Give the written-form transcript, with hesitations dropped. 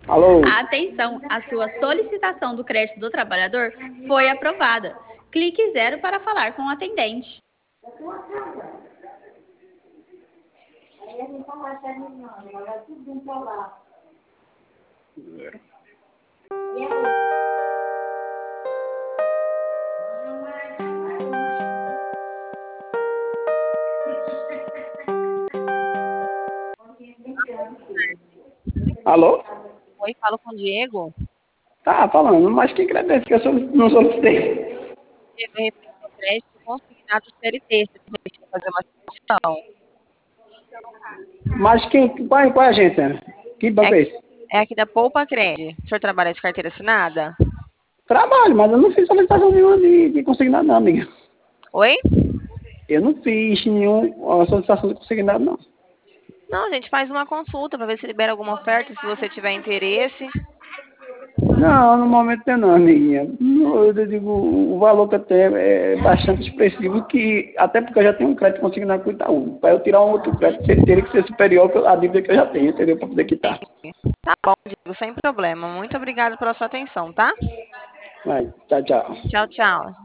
Alô? Atenção, a sua solicitação do crédito do trabalhador foi aprovada. Clique zero para falar com o atendente. Alô? Oi, falo com o Diego. Tá falando, mas que crédito é esse que eu não solicitei? Diego, é referente ao crédito consignado CLT. Você deixa eu fazer uma sugestão. Mas qual é a agência? Que banco é esse? É aqui da Poupa Cred. O senhor trabalha de carteira assinada? Trabalho, mas eu não fiz solicitação nenhuma de consignado não, amiga. Oi? Eu não fiz nenhuma solicitação de consignado não. Não, a gente faz uma consulta para ver se libera alguma oferta, se você tiver interesse. Não, no momento não, amiguinha. Eu digo, o valor que eu tenho é bastante expressivo, que, até porque eu já tenho um crédito consignado com o Itaú. Para eu tirar um outro crédito, teria que ser superior à dívida que eu já tenho, entendeu? Para poder quitar. Tá bom, Diego, sem problema. Muito obrigada pela sua atenção, tá? Vai, tchau, tchau. Tchau, tchau.